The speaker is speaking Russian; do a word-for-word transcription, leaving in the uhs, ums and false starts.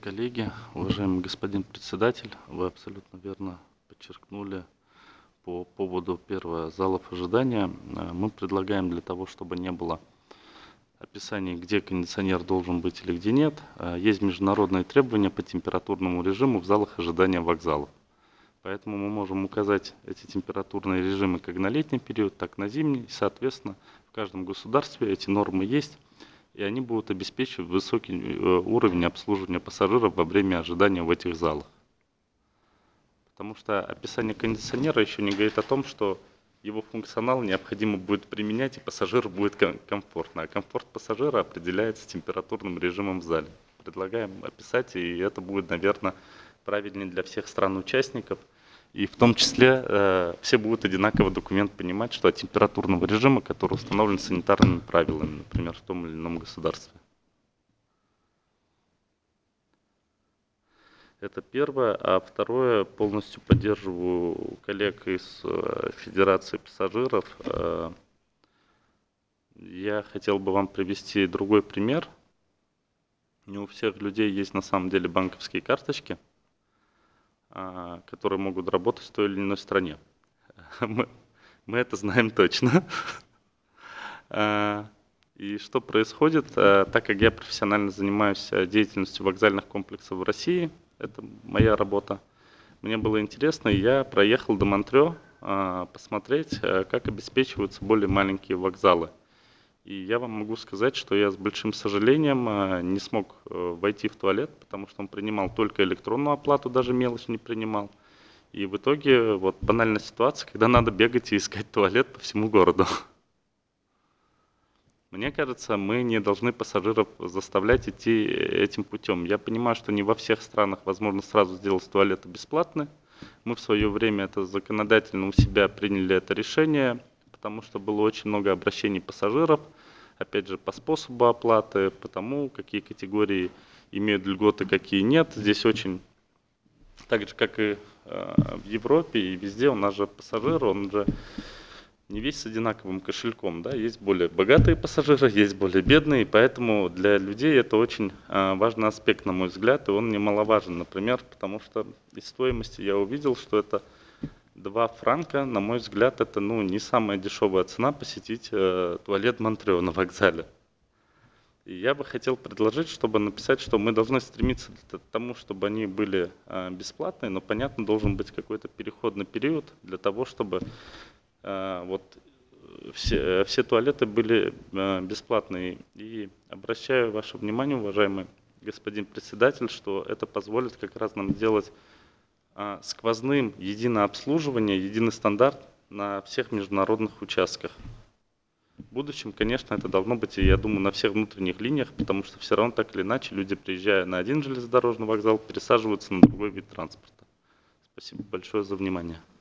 коллеги, уважаемый господин председатель, вы абсолютно верно подчеркнули по поводу первого залов ожидания. Мы предлагаем для того, чтобы не было описания, где кондиционер должен быть или где нет, есть международные требования по температурному режиму в залах ожидания вокзалов. Поэтому мы можем указать эти температурные режимы как на летний период, так и на зимний. И, соответственно, в каждом государстве эти нормы есть, и они будут обеспечивать высокий уровень обслуживания пассажиров во время ожидания в этих залах. Потому что описание кондиционера еще не говорит о том, что его функционал необходимо будет применять, и пассажиру будет комфортно. А комфорт пассажира определяется температурным режимом в зале. Предлагаем описать, и это будет, наверное, правильнее для всех стран-участников. И в том числе э, все будут одинаково документ понимать, что от температурного режима, который установлен санитарными правилами, например, в том или ином государстве. Это первое. А второе, полностью поддерживаю коллег из э, Федерации пассажиров. Э, я хотел бы вам привести другой пример. Не у всех людей есть на самом деле банковские карточки, которые могут работать в той или иной стране. Мы, мы это знаем точно. И что происходит, так как я профессионально занимаюсь деятельностью вокзальных комплексов в России, это моя работа, мне было интересно, и я проехал до Монтрео посмотреть, как обеспечиваются более маленькие вокзалы. И я вам могу сказать, что я с большим сожалением не смог войти в туалет, потому что он принимал только электронную оплату, даже мелочь не принимал. И в итоге вот банальная ситуация, когда надо бегать и искать туалет по всему городу. Мне кажется, мы не должны пассажиров заставлять идти этим путем. Я понимаю, что не во всех странах возможно сразу сделать туалеты бесплатны. Мы в свое время это законодательно у себя приняли это решение, потому что было очень много обращений пассажиров, опять же, по способу оплаты, по тому, какие категории имеют льготы, какие нет. Здесь очень, так же, как и в Европе и везде, у нас же пассажир, он же не весь с одинаковым кошельком, да, есть более богатые пассажиры, есть более бедные, и поэтому для людей это очень важный аспект, на мой взгляд, и он немаловажен, например, потому что из стоимости я увидел, что это два франка, на мой взгляд, это ну, не самая дешевая цена посетить э, туалет Монтрео на вокзале. И я бы хотел предложить, чтобы написать, что мы должны стремиться к тому, чтобы они были э, бесплатные, но, понятно, должен быть какой-то переходный период для того, чтобы э, вот, все, все туалеты были э, бесплатные. И обращаю ваше внимание, уважаемый господин председатель, что это позволит как раз нам делать сквозным единое обслуживание, единый стандарт на всех международных участках. В будущем, конечно, это должно быть, я думаю, на всех внутренних линиях, потому что все равно так или иначе люди, приезжая на один железнодорожный вокзал, пересаживаются на другой вид транспорта. Спасибо большое за внимание.